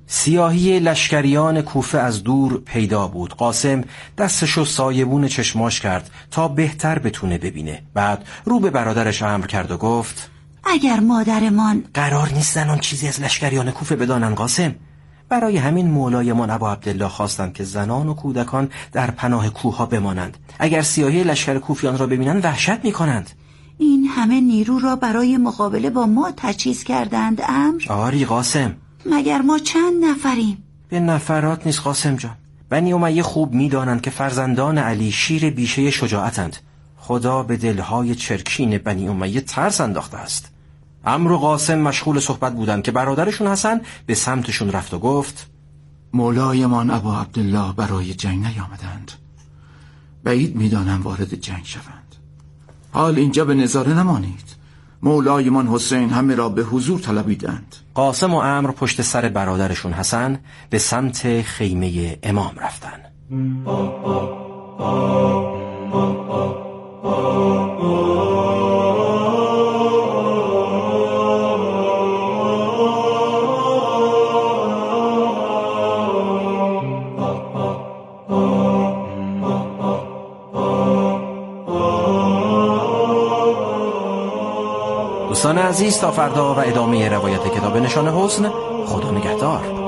سیاهی لشکریان کوفه از دور پیدا بود. قاسم دستشو سایبون چشماش کرد تا بهتر بتونه ببینه. بعد رو به برادرش امر کرد و گفت اگر مادرمان قرار نیست زنان چیزی از لشکریان کوفه بدانن قاسم. برای همین مولایمان ابا عبدالله خواستند که زنان و کودکان در پناه کوه‌ها بمانند. اگر سیاهی لشکر کوفیان را ببینند وحشت می‌کنند. این همه نیرو را برای مقابله با ما تجهیز کردند امر؟ آری قاسم. مگر ما چند نفریم؟ به نفرات نیست قاسم جان. بنی امیه خوب می‌دانند که فرزندان علی شیر بیشه شجاعتند. خدا به دلهای چرکین بنی امیه ترس انداخته است. عمرو و قاسم مشغول صحبت بودند که برادرشون حسن به سمتشون رفت و گفت مولایمان ابا عبدالله برای جنگ نیامدند. بعید می‌دانم وارد جنگ شوند. حال اینجا به نظاره نمانید. مولایمان حسین همه را به حضور طلبیدند. قاسم و عمرو پشت سر برادرشون حسن به سمت خیمه امام رفتن. دوستان عزیز، تا فردا و ادامه روایت کتاب نشان حسن. خدا نگهدار.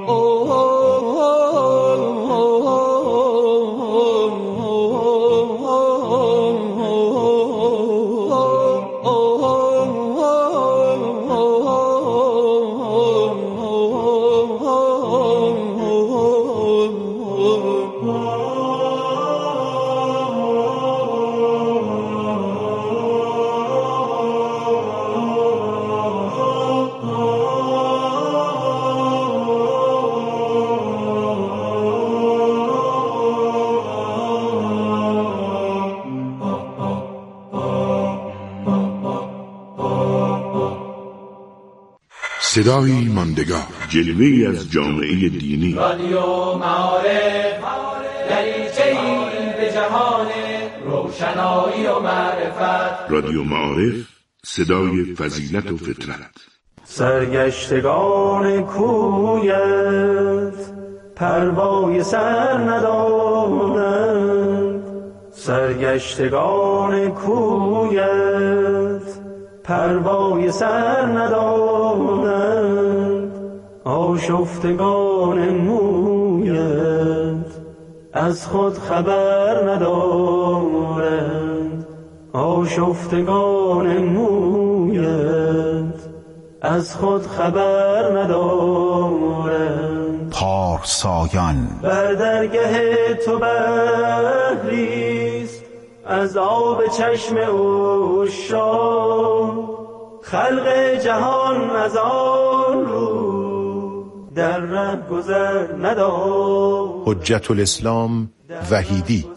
صدایی ماندگار، جلوه‌ای از جامعه دینی. رادیو معارف، دریچه‌ای به جهان روشنایی و معرفت. رادیو معارف، صدای فضیلت و فطرت. سرگشتگان کویت پروای سر ندارند. سرگشتگان کویت پروای سر ندارند. آشفتگان مویت از خود خبر ندارند. آشفتگان مویت از خود خبر ندارند. پارسایان بر درگه تو بحریست از آب چشم عشاق. خلق جهان از آن رو در ره گذر ندارد. حجت الاسلام وحیدی.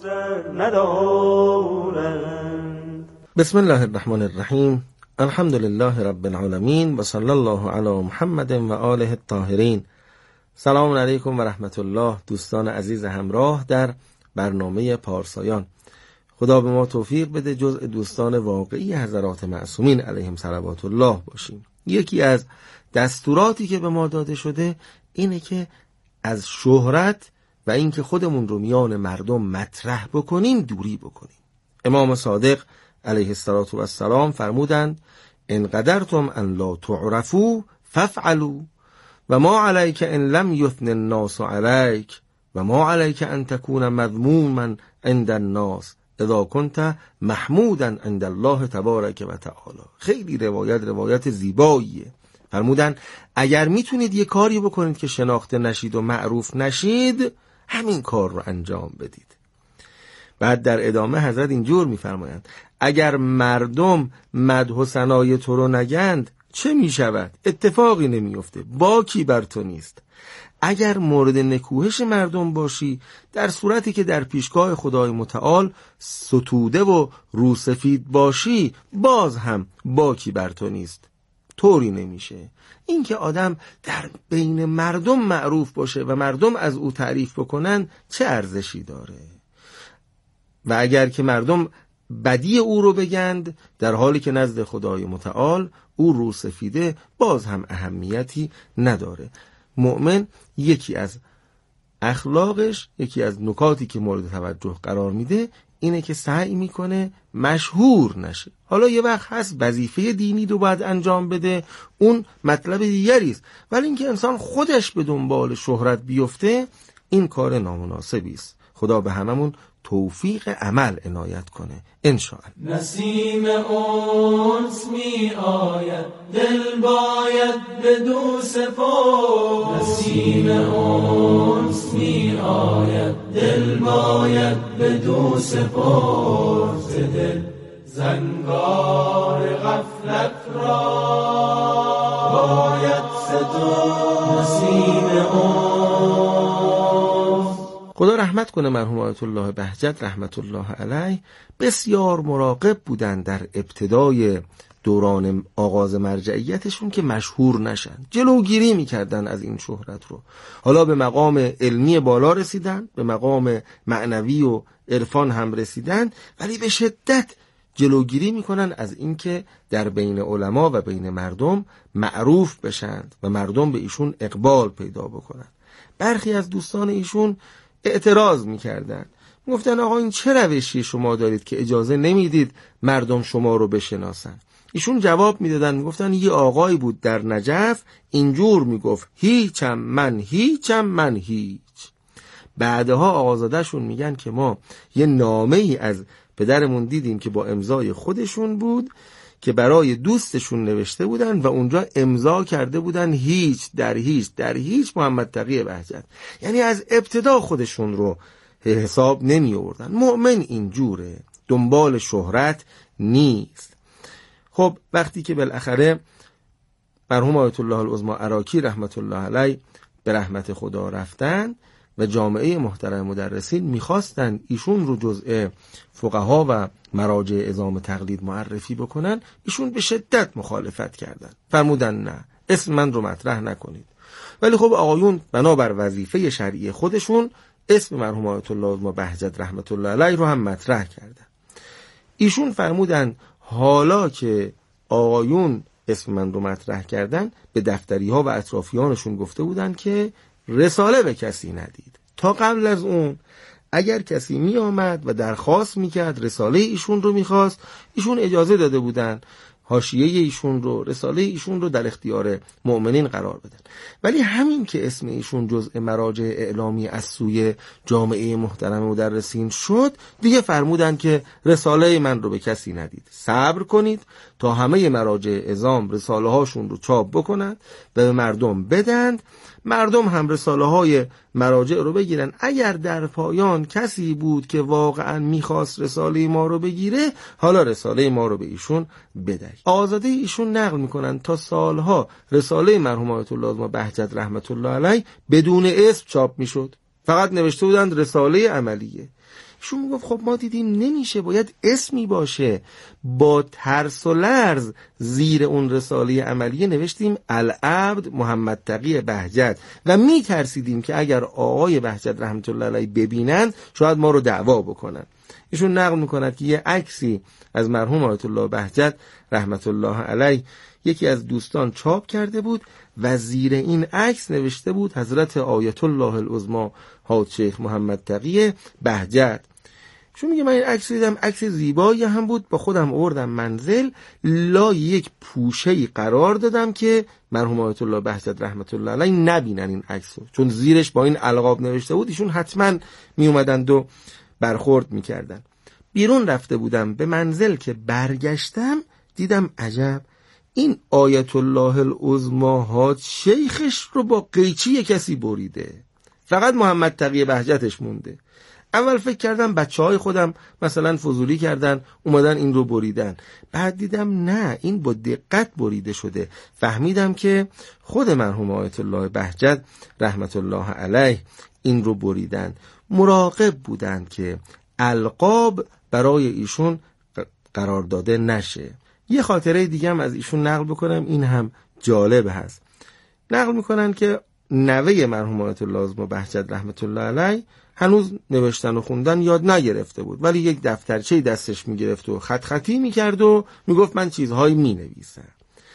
بسم الله الرحمن الرحیم. الحمد لله رب العالمین و صلی الله علی محمد و آله الطاهرین. سلام علیکم و رحمت الله دوستان عزیز همراه در برنامه پارسایان. خدا به ما توفیق بده جزء دوستان واقعی حضرات معصومین علیهم صلوات الله باشیم. یکی از دستوراتی که به ما داده شده اینه که از شهرت و اینکه خودمون رو میان مردم مطرح بکنیم دوری بکنیم. امام صادق علیه السلام فرمودند ان قدرتم ان لا تعرفوا فافعلوا و ما علیک ان لم یثن الناس علیک و ما علیک ان تکون مذموما عند الناس اذا كنت محمودا عند الله تبارک و تعالی. خیلی روایت زیباییه. فرمودن اگر میتونید یه کاری بکنید که شناخته نشید و معروف نشید همین کار رو انجام بدید. بعد در ادامه حضرت اینجور میفرمایند اگر مردم مدح و ثنای تو رو نگند چه میشود؟ اتفاقی نمیفته، باکی بر تو نیست. اگر مورد نکوهش مردم باشی در صورتی که در پیشگاه خدای متعال ستوده و روسفید باشی باز هم باکی بر تو نیست. طوری نمیشه. این که آدم در بین مردم معروف باشه و مردم از او تعریف بکنن چه ارزشی داره؟ و اگر که مردم بدی او رو بگند در حالی که نزد خدای متعال او روسفیده باز هم اهمیتی نداره. مؤمن یکی از اخلاقش، یکی از نکاتی که مورد توجه قرار میده اینه که سعی میکنه مشهور نشه. حالا یه وقت هست وظیفه دینی رو باید انجام بده، اون مطلب دیگری است، ولی اینکه انسان خودش به دنبال شهرت بیفته این کار نامناسبی است. خدا به هممون توفیق عمل عنایت کنه انشاءالله. نسیم انس می آید دل باید بدو سپرد، نسیم انس می آید دل باید بدو سپرد، ز دل زنگار غفلت را باید سترد. نسیم انس. خدا رحمت کنه مرحوم آیت الله بهجت رحمت الله علیه، بسیار مراقب بودن در ابتدای دوران آغاز مرجعیتشون که مشهور نشن، جلوگیری میکردن از این شهرت رو. حالا به مقام علمی بالا رسیدن، به مقام معنوی و عرفان هم رسیدن، ولی به شدت جلوگیری میکنن از اینکه در بین علما و بین مردم معروف بشند و مردم به ایشون اقبال پیدا بکنن. برخی از دوستان ایشون اعتراض میکردن، میگفتن آقا این چه روشی شما دارید که اجازه نمیدید مردم شما رو بشناسن؟ ایشون جواب میدادن، میگفتن یه آقایی بود در نجف اینجور میگفت هیچم من هیچم من هیچ. بعدها آقازادهشون میگن که ما یه نامه ای از پدرمون دیدیم که با امضای خودشون بود که برای دوستشون نوشته بودن و اونجا امضا کرده بودن هیچ در هیچ در هیچ محمد تقی بهجت. یعنی از ابتدا خودشون رو حساب نمی آوردن. مؤمن اینجوره، دنبال شهرت نیست. خب وقتی که بالاخره مرحوم آیت الله العظمی عراقی رحمت الله علیه به رحمت خدا رفتن و جامعه محترم مدرسین میخواستن ایشون رو جزء فقها و مراجع عظام تقلید معرفی بکنن، ایشون به شدت مخالفت کردن، فرمودن نه اسم من رو مطرح نکنید. ولی خب آقایون بنابر وظیفه شرعی خودشون اسم مرحوم آیت الله العظمی بهجت رحمت الله علیه رو هم مطرح کردن. ایشون فرمودن حالا که آقایون اسم من رو مطرح کردن، به دفتری ها و اطرافیانشون گفته بودن که رساله به کسی ندید. تا قبل از اون اگر کسی می آمد و درخواست می کرد رساله ایشون رو می خواست، ایشون اجازه داده بودن حاشیه ایشون رو، رساله ایشون رو در اختیار مؤمنین قرار بدن. ولی همین که اسم ایشون جزء مراجع اعلامی از سوی جامعه محترم مدرسین شد، دیگه فرمودن که رساله من رو به کسی ندید، صبر کنید تا همه مراجع عظام رساله هاشون رو چاپ بکنند و به مردم بدند، مردم هم رساله های مراجع رو بگیرن. اگر در پایان کسی بود که واقعا میخواست رساله ما رو بگیره، حالا رساله ما رو به ایشون بده. آزاده ایشون نقل میکنن تا سالها رساله مرحوم آیت الله العظمی بهجت رحمت الله علیه بدون اسم چاپ میشد، فقط نوشته بودن رساله عملیه. ایشون میگفت خب ما دیدیم نمیشه، باید اسمی باشه. با ترس و لرز زیر اون رساله عملیه نوشتیم العبد محمد تقی بهجت و میترسیدیم که اگر آقای بهجت رحمت الله علیه ببینن شاید ما رو دعوا بکنن. ایشون نقل میکند که یه عکسی از مرحوم آیت الله بهجت رحمت الله علیه یکی از دوستان چاپ کرده بود و زیر این عکس نوشته بود حضرت آیت الله العظمی حاج شیخ محمد تقی بهجت. چون میگه من این عکس دیدم، عکس زیبایی هم بود، با خودم آوردم منزل، لای یک پوشه‌ای قرار دادم که مرحوم آیت الله بهجت رحمت الله علیه نبینن این عکسو، چون زیرش با این القاب نوشته بود ایشون حتما می اومدند و برخورد میکردن. بیرون رفته بودم، به منزل که برگشتم دیدم عجب، این آیت الله العظمی حاج شیخش رو با قیچی کسی بریده، فقط محمد تقی بهجتش مونده. اول فکر کردم بچه‌های خودم مثلا فضولی کردن اومدن این رو بریدن، بعد دیدم نه، این با دقت بریده شده. فهمیدم که خود مرحوم آیت الله بهجت رحمت الله علیه این رو بریدن. مراقب بودن که القاب برای ایشون قرار داده نشه. یه خاطره دیگه هم از ایشون نقل بکنم، این هم جالب هست. نقل میکنن که نوه مرحوم آیت الله العظمی بهجت رحمت الله علیه هنوز نوشتن و خوندن یاد نگرفته بود، ولی یک دفترچه دستش میگرفت و خط خطی میکرد و میگفت من چیزهایی مینویسم.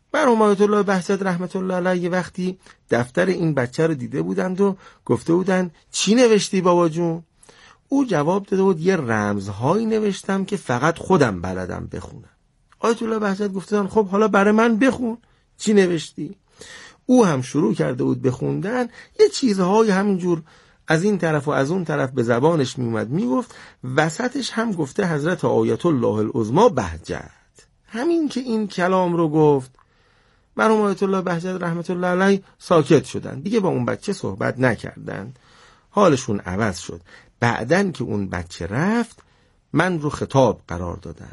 مرحوم آیت الله بهجت رحمت الله علیه یه وقتی دفتر این بچه رو دیده بودند و گفته بودند چی نوشتی بابا جون؟ او جواب داده بود یه رمزهایی نوشتم که فقط خودم بلدم بخونم. آیت الله بهجت گفتن خب حالا برای من بخون، چی نوشتی؟ او هم شروع کرده بود بخوندن، یه چیزهای همینجور از این طرف و از اون طرف به زبانش میومد میگفت، وسطش هم گفته حضرت آیت الله العظما بهجت. همین که این کلام رو گفت مرحوم آیت الله بهجت رحمت الله علیه ساکت شدن، دیگه با اون بچه صحبت نکردن، حالشون عوض شد. بعدن که اون بچه رفت من رو خطاب قرار دادن،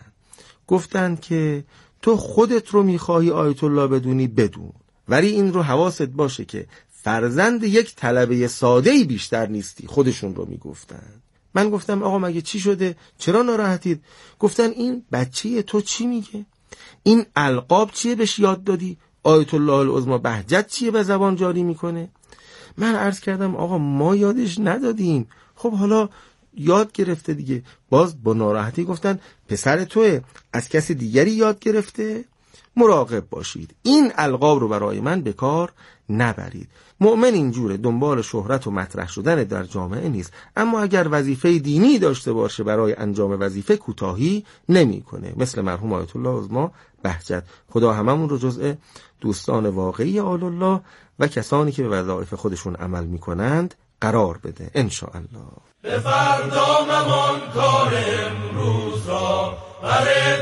گفتن که تو خودت رو میخواهی آیت الله بدونی بدون، ولی این رو حواست باشه که فرزند یک طلبه ساده‌ای بیشتر نیستی. خودشون رو میگفتن. من گفتم آقا مگه چی شده؟ چرا ناراحتید؟ گفتن این بچه تو چی میگه؟ این القاب چیه بهش یاد دادی؟ آیت الله العظما بهجت چیه به زبان جاری میکنه؟ من عرض کردم آقا ما یادش ندادیم. خب حالا یاد گرفته دیگه. باز با ناراحتی گفتن پسر توه، از کسی دیگری یاد گرفته؟ مراقب باشید، این القاب رو برای من به کار نبرید. مؤمن اینجوره، دنبال شهرت و مطرح شدن در جامعه نیست، اما اگر وظیفه دینی داشته باشه برای انجام وظیفه کوتاهی نمیکنه، مثل مرحوم آیت الله العظما بهجت. خدا هممون رو جزء دوستان واقعی آل الله و کسانی که به وظایف خودشون عمل میکنند قرار بده ان شاء الله. به فردا ممان کار امروز را، بر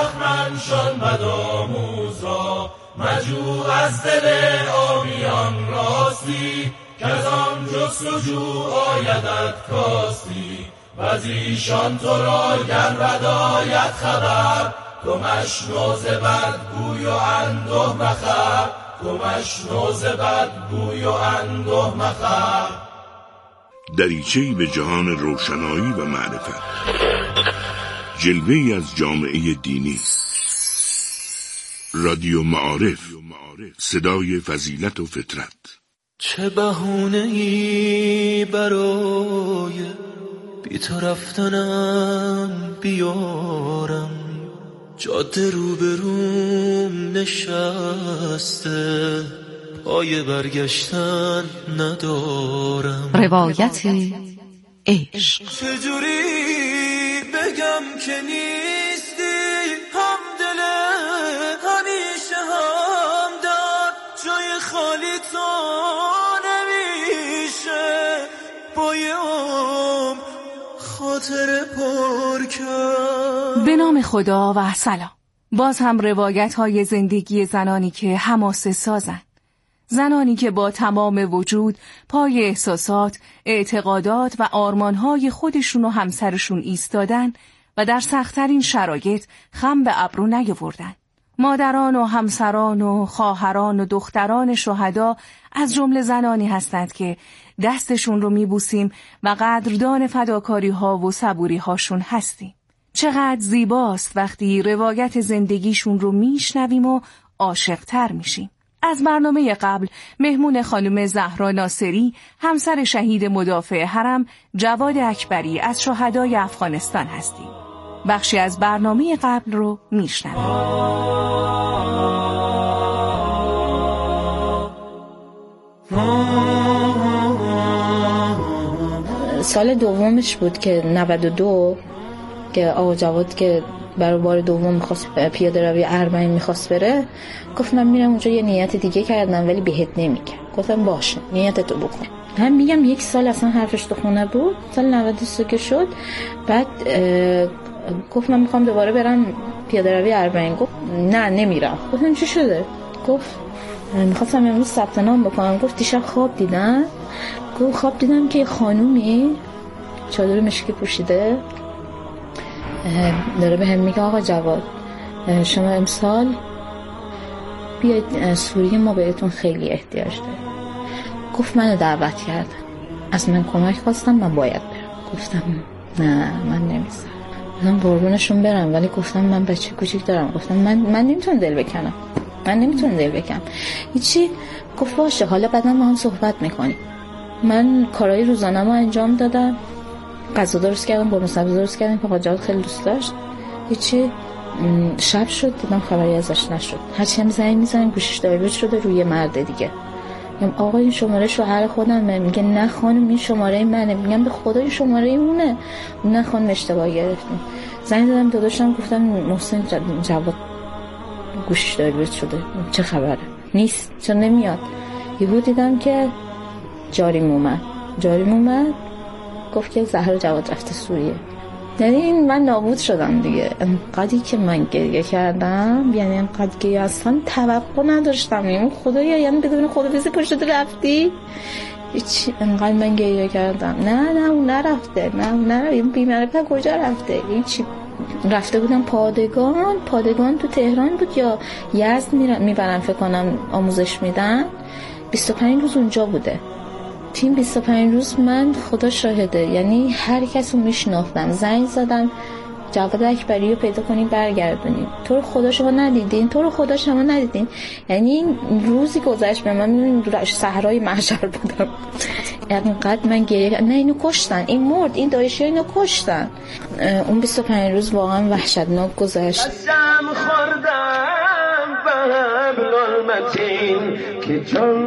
تخمنشان بدآموز را، مجو از دل آمیان راستی، که از آن جستجو آیدت کاستی، و از ایشان تو را گر بد آید خبر، تو مشنو ز بد گوی و انده مخر، تو مشنو ز بد گوی و انده مخر. دریچه‌ای به جهان روشنایی و معرفت، جلوه‌ای از جامعه دینی. رادیو معارف، صدای فضیلت و فطرت. چه بهانه‌ای برای بی تو رفتنم بیارم، جاده روبروم نشسته، پای برگشتن ندارم. روایت عشق. چجوری بگم که نیستی همدل، همیشه همدم، جای خالی تو نمیشه بایم خاطر پر کرد. به نام خدا و سلام. باز هم روایت های زندگی زنانی که حماسه سازن، زنانی که با تمام وجود پای احساسات، اعتقادات و آرمانهای خودشون و همسرشون ایستادن و در سخت‌ترین شرایط خم به ابرو نیاوردن. مادران و همسران و خواهران و دختران شهدا از جمله زنانی هستند که دستشون رو میبوسیم و قدردان فداکاری ها و صبوری هاشون هستیم. چقدر زیباست وقتی روایت زندگیشون رو میشنویم و عاشق‌تر میشیم. از برنامه قبل مهمون خانم زهرا ناصری، همسر شهید مدافع حرم جواد اکبری از شهدای افغانستان هستیم. بخشی از برنامه قبل رو میشنویم. سال دومش بود که 92 که آقا جواد که برای بار دوم میخواست پیاده روی اربعین میخواست بره، گفت من میرم اونجا، یه نیت دیگه کردم ولی بهت نمیگم. گفتم باشه نیتتو بکن. هم میگم یک سال اصلا حرفش تو خونه بود. سال 93 که شد بعد گفت من میخوام دوباره برم پیاده روی اربعین. گفت نه نمیرم. گفتم چی شده؟ گفت میخواستم امروز ثبت نام بکنم. گفت دیشب خواب دیدم. گفت خواب دیدم که خانومی چادر مشکی پوشیده داره به هم میگه آقا جواد شما امسال بیاید سوریه، ما بهتون خیلی احتیاج داریم. گفت منو دعوت کردن، از من کمک خواستم، من باید برم. گفتم نه من نمیذارم. من قربونشون برم ولی گفتم من بچه کوچیک دارم. گفتم من نمیتونم دل بکنم، من نمیتونم دل بکنم هیچی. گفت باشه حالا بعدا ما هم صحبت میکنیم. من کارهای روزانه‌مو انجام دادم، غذا درست کردم، قرمه سبزی درست کردم که آقا جواد خیلی دوست داشت. هیچی شب شد دیدم خبری ازش نشد. هرچی هم زنگ میزنم گوشش دایورت شده روی مرد دیگه. میگم آقا این شماره شوهر خودمه. میگه نه خانم این شماره منه. میگم به خدا این شماره اونه. نه خانم اشتباه گرفتیم. زنگ دادم داداشم گفتم محسن جواد گوشش دایورت شده، چه خبره؟ نیست، چون نمیاد. یهو دیدم که جاریم اومد گفت که زهرا جواد رفته سوریه. یعنی من نابود شدم دیگه. انقدری که من گریه کردم، یعنی انقدر که اصلا توقع نداشتم. یعنی خدایا، یعنی بدون خدافظی پشت رفتی؟ هیچ. انقدر من گریه کردم. نه اون نرفته، نه این بی‌معرفت کجا رفته؟ هیچ. رفته بودم پادگان تو تهران بود یا یزد میبرن فکر کنم آموزش میدن. 25 روز اونجا بوده. تیم 25 روز من خدا شاهده، یعنی هر کس رو میشناختم. زنگ زدم جواد اکبری رو پیدا کنین برگردونین. تو رو خدا شما ندیدین. یعنی روزی گذشت به من میبینیم صحرای محشر بودم. اینقدر من گریه. نه اینو کشتن، این مرد، این داعشی اینو کشتن. اون 25 روز واقعا وحشتناک گذشت. که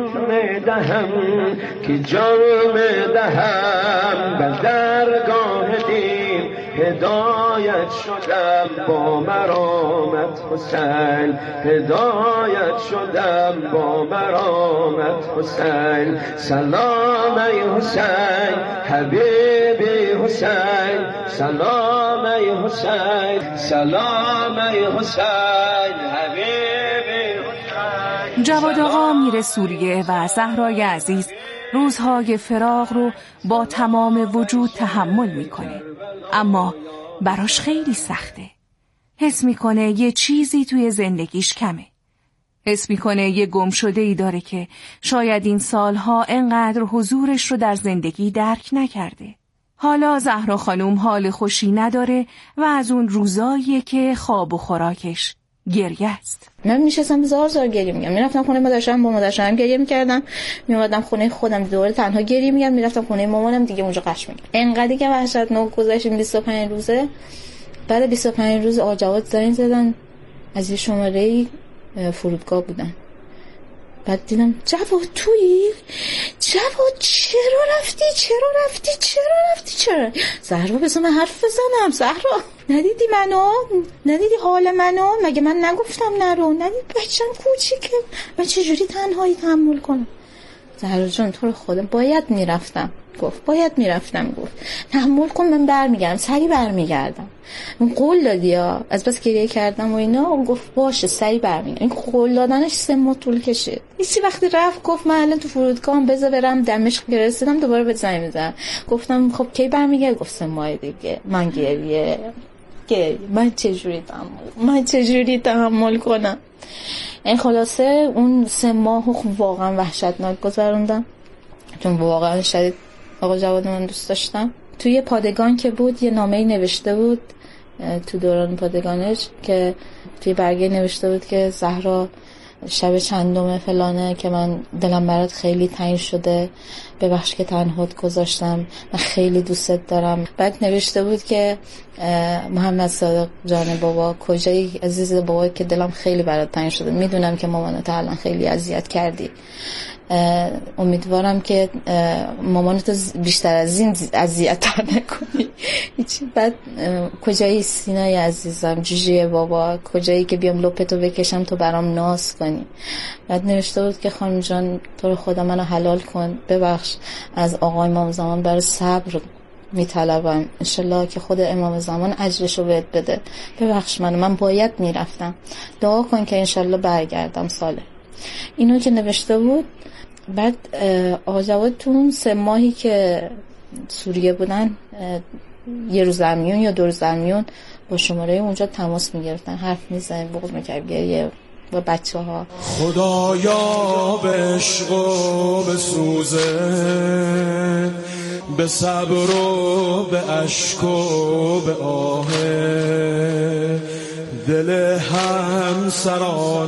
جان دهم به درگاه دین هدایت شدم با مرامت حسین، هدایت شدم با مرامت حسین. سلام ای حسین حبیبی حسین، سلام ای حسین، سلام ای حسین حبیبی. جواد آقا میره سوریه و زهرای عزیز روزهای فراق رو با تمام وجود تحمل میکنه، اما براش خیلی سخته. حس میکنه یه چیزی توی زندگیش کمه. حس میکنه یه گم شده ای داره که شاید این سالها انقدر حضورش رو در زندگی درک نکرده. حالا زهرا خانوم حال خوشی نداره و از اون روزاییه که خواب و خوراکش گریه است. من میشستم زار گریه میگم. میرفتم خونه مادرشم، با مادرشم گریه میکردم. میومدم خونه خودم دوباره تنها گریه میگم. میرفتم خونه مامانم دیگه اونجا قش میگم. انقدری که وحشتناک گذشت این 25 روزه. بعد 25 روز آقا جواد زنگ زدن از یه شماره فرودگاه بودن. بعد دیدم جواد تویی؟ جواد چرا رفتی؟ زهرا بذار من حرف بزنم. زهرا ندیدی منو؟ ندیدی حال منو؟ مگه من نگفتم نرو؟ ندیدی بچم کوچیکه؟ من چجوری تنهایی تحمل کنم؟ زهرا جان تو رو خودم باید میرفتم. گفت تحمل کن، من برمیگردم، سری برمیگردم. اون قول دادی ها. از بس گریه کردم و اینا. گفت باشه سری برمیگردم. این قول دادنش 3 ماه طول کشید. هیچ وقتی رفت گفت من الان تو فرودگاهم، بذار برم دمشق رسیدم دوباره بهت زنگ میزنم. گفتم خب کی برمیگردی؟ گفت 3 ماه دیگه. من گریه من چجوری تحمل کنم؟ این خلاصه اون 3 ماه واقعا وحشتناک گذروندم، چون واقعا شدید آقا جواد من دوست داشتم. توی پادگان که بود یه نامه‌ای نوشته بود تو دوران پادگانش که توی برگه نوشته بود که زهرا شب چندم فلانه که من دلم برات خیلی تنگ شده، ببخش که تنهات گذاشتم، من خیلی دوستت دارم. بعد نوشته بود که محمد صادق جان بابا کجایی عزیز بابا که دلم خیلی برات تنگ شده، میدونم که مامانت الان خیلی اذیت کردی، امیدوارم که مامانتو بیشتر از این اذیت نکنی. بعد کجایی سینای عزیزم، جوجه بابا، کجایی که بیام لپتو بکشم تو برام ناز کنی. بعد نوشته بود که خانم جان تو رو خدا منو حلال کن، ببخش، از آقای امام زمان برای صبر میطلبم، انشالله که خود امام زمان اجرشو بهت بده، ببخش من باید میرفتم، دعا کن که انشالله برگردم ساله. اینو که نوشته بود. بعد آقا جواد تو اون 3 ماهی که سوریه بودن یه روز در میون یا 2 روز در میون با شماره اونجا تماس میگرفتن، حرف میزنن، بغض میکرد گریه با بچه ها. خدایا به عشق و به سوزه، به صبر و به عشق و به آه، دل همسران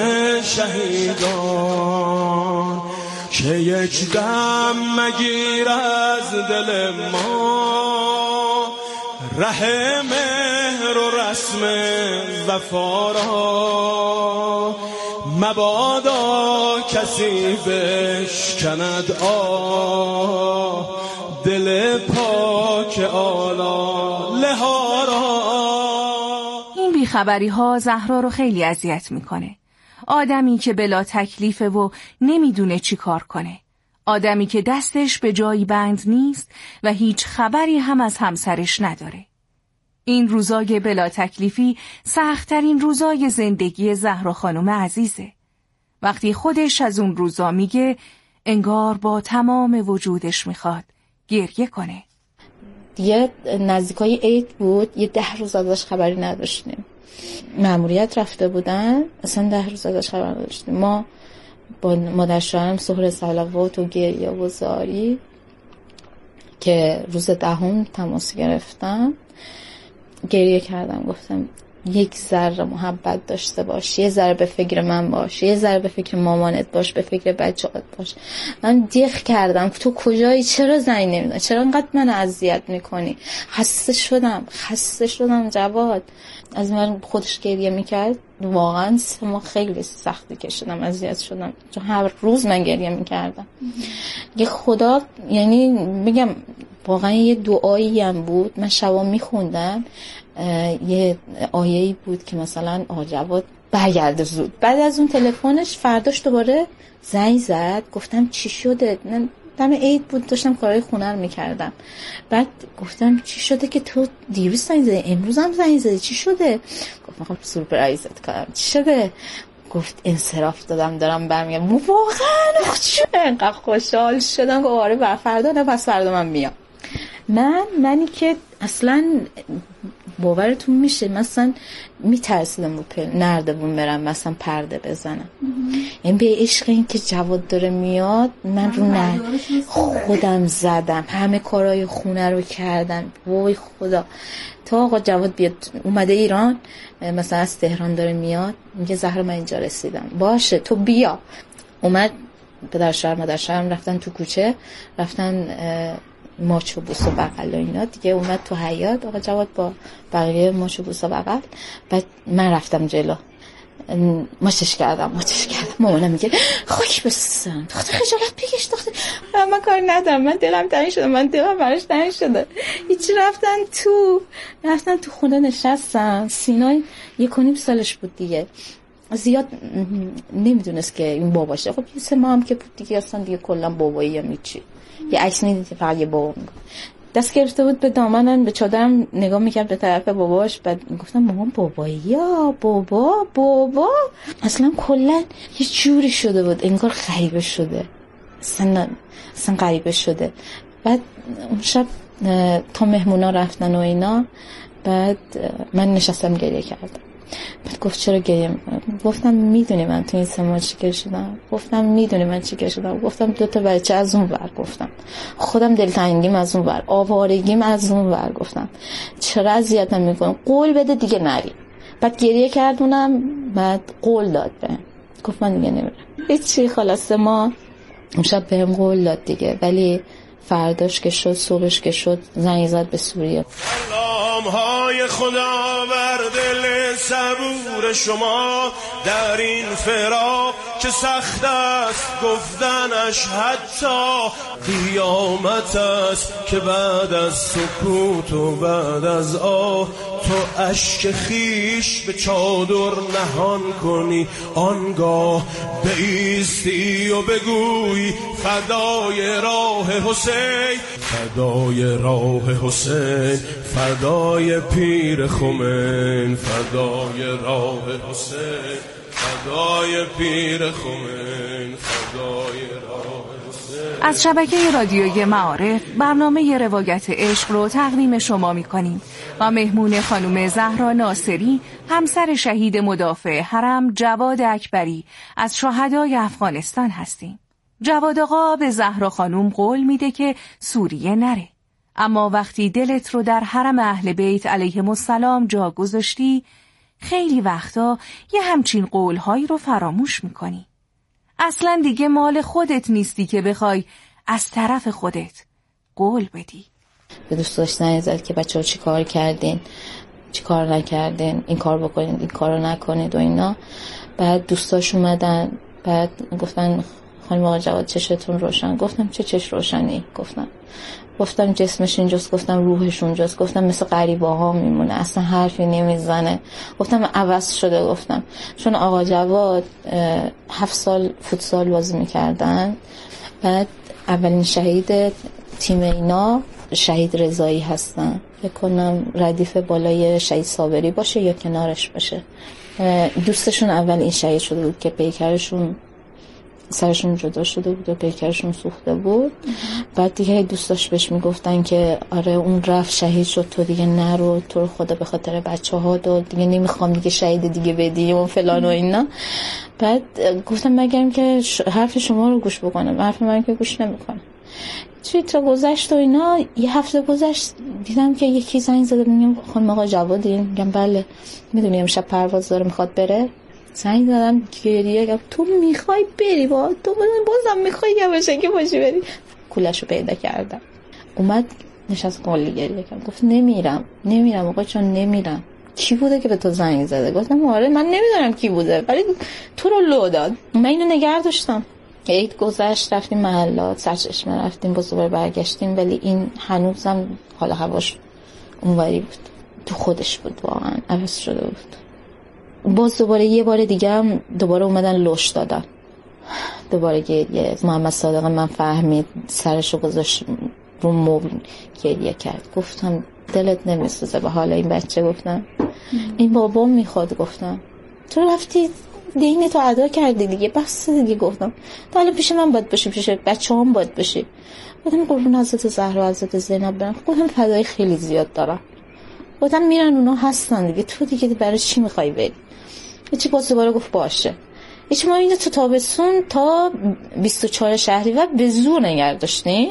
شهیدان که یک دم مگیر از دل ما، ره مهر و رسم وفا را، مبادا کسی بشکند دل پاک آلاله ها را. این بیخبری ها زهرا رو خیلی اذیت میکنه. آدمی که بلا تکلیفه و نمیدونه چی کار کنه. آدمی که دستش به جایی بند نیست و هیچ خبری هم از همسرش نداره. این روزای بلا تکلیفی سخت‌ترین روزای زندگی زهرا خانم عزیزه. وقتی خودش از اون روزا میگه انگار با تمام وجودش میخواد گریه کنه. دیگه نزدیکای عید بود، یه 10 روز ازش خبری نداشتیم. مأموریت رفته بودن، اصلا 10 روز ازش خبر نداشتیم. ما با مادر شوهرم سحر صلوات و گریه و زاری که روز 10 تماس گرفتم، گریه کردم، گفتم یک ذره محبت داشته باش، یه ذره به فکر من باش، یه ذره به فکر مامانت باش، به فکر بچه‌ات باش. من دیخ کردم تو کجایی؟ چرا زنگ نمیزنی؟ چرا انقدر من اذیت میکنی؟ خسته شدم جواد. از من خودش گریه میکرد. واقعا 3 ماه خیلی سختی کشیدم، اذیت شدم، چون هر روز من گریه میکردم. یه خدا، یعنی میگم واقعا یه دعایی هم بود. من شبا میخوندم، یه آیه‌ای بود که مثلا آقا جواد برگرده زود. بعد از اون تلفنش فرداش دوباره زنگ زد، گفتم چی شده؟ دم عید بود، داشتم کارهای خونه رو میکردم. بعد گفتم چی شده که تو دیروز زنگ زدی، امروز هم زنگ زدی، چی شده؟ گفت میخوام سورپرایزت کنم. چی شده؟ گفت انصراف دادم دارم برمیگردم. واقعا انقدر خوشحال شدم که آره فردا نه پس فردا من میام. منی که اصلا باورتون میشه مثلا میترسیدم رو نردبون برم مثلا پرده بزنم. این به عشق این که جواد داره میاد من رو خودم زدم، همه کارهای خونه رو کردم. وای خدا، تا آقا جواد بیاد، اومده ایران مثلا از تهران داره میاد، میگه زهرا من اینجا رسیدم. باشه تو بیا. اومد پدر شوهر مادر شوهرم رفتن تو کوچه، رفتن ماچ و بوس و بغل و اینا دیگه. اومد تو حیاط، آقا جواد با بقیه ماچ و بوس و بغل. بعد من رفتم جلو، ماچش کردم. مامانم میگه خاک بسم دختر خجالت بکش دختر. من کار ندارم، من دلم تنگ براش تنگ شده. هیچ. رفتن تو خونه نشستن. سینا 1.5 سالش بود دیگه، زیاد نمیدونست که این باباشه. خب 3 ماه هم که بود دیگه، اصلا دیگه کلا بابایی هم هیچی. یه عکس میدید فقط یه بابا میگه. دست گرفته بود به دامنم، به چادرم نگاه میکرد به طرف باباش. بعد میگفتم مامان بابایی یا بابا. اصلا کلا یه جوری شده بود، انگار غریبه شده، اصلا غریبه شده. بعد اون شب تا مهمونا رفتن و اینا، بعد من نشستم گریه کردم. بعد گفت چرا گریه میکنم؟ گفتم میدونی من تو این 3 ماه چیکار شدم؟ گفتم 2 تا بچه از اون ور، گفتم خودم دلتنگیم از اون ور، آوارگیم از اون ور، گفتم چرا اذیتم میکنم؟ قول بده دیگه نری. بعد گریه کردونم، بعد قول داد بهم، گفت من دیگه نمیرم. هیچی. خلاصه ما اون شب بهم قول داد دیگه، ولی فرداش که شد، صبحش که شد، زنگ زد به سوریه. های خدا بر دل صبور شما در این فراق که سخت است گفتنش، حتی قیامت است که بعد از سکوت و بعد از آه تو اشک خیش به چادر نهان کنی. آنگاه بایستی و بگوی فدای راه حسین، فدای راه حسین، فدای پیر خمین، فدای راه حسین، فدای پیر خمین، فدای راه حسین. از شبکه رادیویی معارف برنامه روایت عشق رو تقدیم شما می‌کنیم و مهمون خانم زهرا ناصری، همسر شهید مدافع حرم جواد اکبری از شهدای افغانستان هستیم. جواد آقا به زهرا خانم قول میده که سوریه نره، اما وقتی دلت رو در حرم اهل بیت علیهم السلام جا گذاشتی، خیلی وقتا یه همچین قولهایی رو فراموش میکنی. اصلا دیگه مال خودت نیستی که بخوای از طرف خودت قول بدی. به دوستاش زنگ زد که بچه‌ها چی کار کردین، چی کار نکردین، این کار بکنید، این کارو نکنید و اینا. بعد دوستاش اومدن، بعد گفتن خانم آقا جواد چشتون روشن. گفتم چه چش روشنی؟ گفتم جسمش اینجاست، گفتم روحش اونجاست، گفتم مثل غریبه‌ها میمونه، اصلا حرفی نمیزنه. گفتم عوض شده. گفتم چون آقا جواد 7 سال فوتسال بازی میکردن. بعد اولین شهید تیم اینا شهید رضایی هستن، فکر کنم ردیف بالای شهید صابری باشه یا کنارش باشه. دوستشون اول این شهید شده بود که پیکرشون سرشون جدا شده بود و پیکرشون سوخته بود. بعد دیگه دوستاش بهش میگفتن که آره اون رفت شهید شد، تو دیگه نرو، تو رو خدا به خاطر بچه‌ها دیگه نمیخوام دیگه شهید دیگه بدی و فلان و اینا. بعد گفتم مگرم که حرف شما رو گوش بکنم، حرف من که گوش نمیکنم. چی تا گذشت و اینا، یه هفته گذشت دیدم که یکی زنگ زده، میگم خانم آقا جوادی؟ میگم بله. میدونی امشب پرواز داره میخواد بره. زنگ دادم گریه، گفت تو میخوای بری؟ با تو بازم میخوای یواشه که باشی بری؟ کولشو پیدا کردم، اومد نشست کلی گریه کرد. گفت نمیرم آقا چون نمیرم. کی بوده که به تو زنگ زده؟ گفتم آره من نمیدونم کی بوده ولی تو رو لو داد. من اینو نگه داشتم. عید گذشت، رفتیم محلات، سرچشمه رفتیم، باز دوباره برگشتیم، ولی این هنوزم حالا هواش اونوری بود، تو خودش بود، واقعا عوض شده بود. باز دوباره یه بار دیگه هم دوباره اومدن لوش دادن، دوباره گریه. محمد صادق من فهمید، سرشو گذاشت رو مبل گریه کرد. گفتم دلت نمیسوزه به حال این بچه؟ گفتم این بابا میخواد. گفتم تو رفتی دین تو ادا کردی دیگه، بس دیگه. گفتم تا حالا پیش من باید باشی، پیش بچه‌هام باید باشی. گفتم قربون حضرت زهرا حضرت زینب برم. گفتم فدای خیلی زیاد دارم. گفتم میرن اونا هستن دیگه، تو دیگه برای چی میخوای بری؟ چی باز دوباره گفت باشه. ما اینجا تو تابستون تا 24 شهریور به زور نگه داشتیم.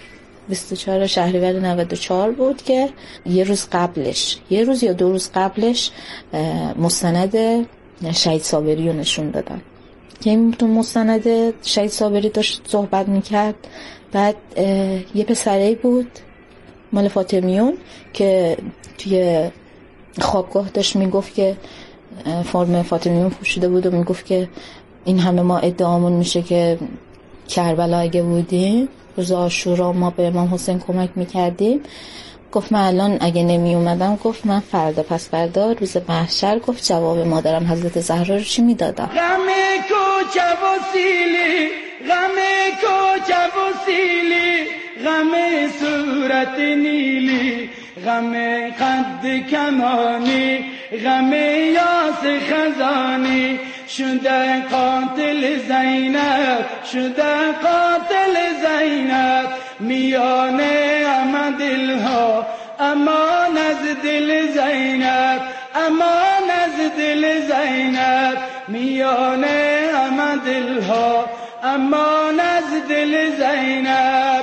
24 شهریور 94 بود که یه روز یا 2 روز قبلش مستند شهید صابری رو نشون دادن که این تو مستند شهید صابری داشت صحبت میکرد. بعد یه پسری بود مال فاطمیون که توی خوابگاه داشت میگفت که فرم فاطمیون پوشیده بود و میگفت که این همه ما ادعامون میشه که کربلا اگه بودیم روز عاشورا ما به امام حسین کمک میکردیم. گفت من الان اگه نمی اومدم، گفت من فردا پس فردا روز محشر، گفت جواب مادرم حضرت زهرا رو چی میدادم؟ غم کوچه و سیلی، غم کوچه و سیلی، غم صورت نیلی، غم قد کمانی، غم یاس خزانی، شده قاتل زینب، شده قاتل زینب، میانه اما دلها، امان از دل زینب، امان از دل زینب، میانه اما دلها، امان از دل زینب.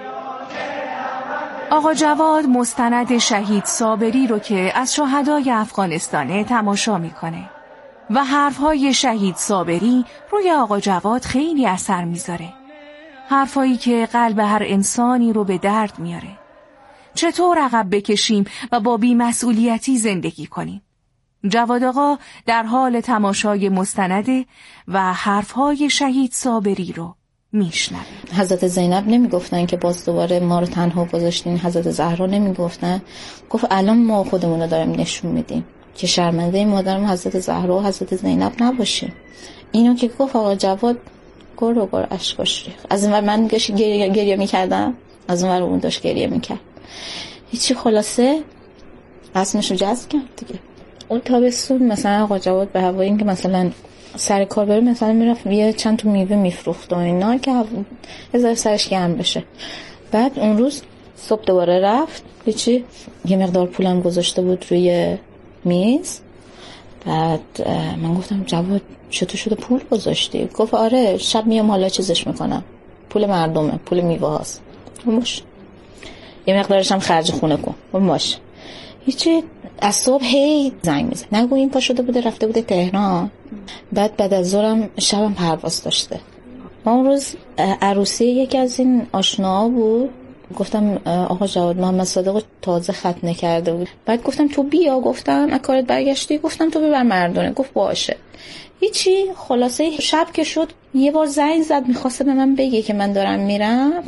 آقا جواد مستند شهید صابری رو که از شهدای افغانستانه تماشا میکنه و حرفهای شهید صابری روی آقا جواد خیلی اثر میذاره. حرفایی که قلب هر انسانی رو به درد میاره. چطور عقب بکشیم و با بی‌مسئولیتی زندگی کنیم؟ جواد آقا در حال تماشای مستنده و حرفهای شهید صابری رو میشنوه. حضرت زینب نمیگفتن که باز دوباره ما رو تنها گذاشتین، حضرت زهرا نمیگفتن. گفت الان ما خودمون رو داریم نشون میدیم که شرمنده این مادرم حضرت زهرا و حضرت زینب نباشیم. اینو که گفت آقا جواد گرو اشکاش ریخت. از اون من گریه میکردم، از اون اون داشت گریه میکرد. هیچی، خلاصه اسمشو جذب کرد دیگه. اون تابستون مثلا آقا جواد به هوای این که مثلا سر کار بره، مثلا میرفت یه چند تا میوه میفروخت و اینا که بذار سرش گرم بشه. بعد اون روز صبح دوباره رفت، هیچی، یه مقدار پولم گذاشته بود روی میز. بعد من گفتم جواد چطور شده پول گذاشتی؟ گفت آره شب میام حالا چیزش میکنم، پول مردمه، پول میوه هاست. باش، یه مقدارش هم خرج خونه کن. باش. هیچی، از صبح هی زنگ میزن، نگو این پا شده بوده رفته بوده تهران. بعد از ظهرم شبم پرواز داشته. ما اون روز عروسی یکی از این آشناها بود، گفتم آقا جواد محمد صادق تازه ختنه کرده بود. بعد گفتم تو بیا، گفتم از کارت برگشتی؟ گفتم تو ببر مردونه. گفت باشه. هیچی. خلاصه شب که شد یه بار زنگ زد میخواسته به من بگه که من دارم میرم.